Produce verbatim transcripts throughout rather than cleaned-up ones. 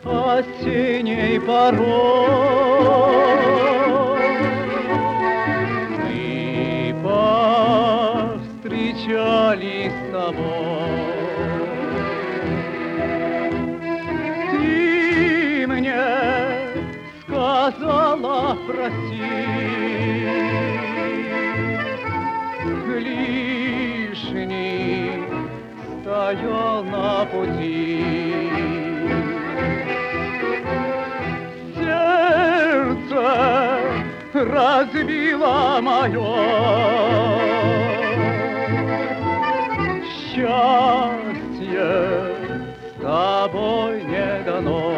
осенней порой мы повстречались с тобой. Ты мне сказала прости, лишний стоял на пути. Сердце разбило мое, счастье с тобой не дано.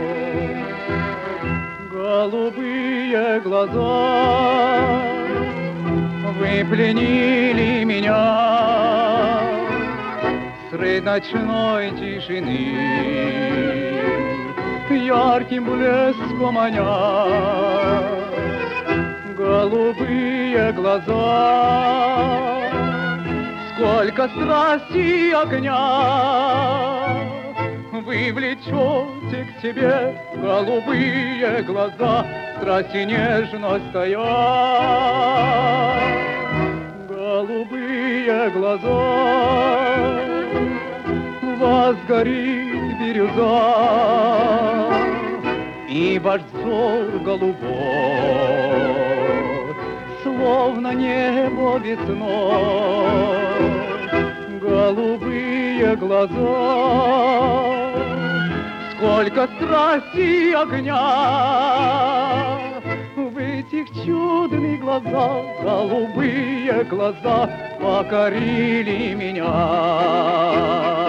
Голубые глаза вы пленили меня средь ночной тишины, ярким блеском маня. Голубые глаза, сколько страсти и огня вы влечете к себе. Голубые глаза, страсть и нежность стоят. Голубые глаза, в вас горит бирюза, и ваш взор голубой, словно небо весной. Голубые глаза, сколько страсти и огня в этих чудных глазах. Голубые глаза покорили меня.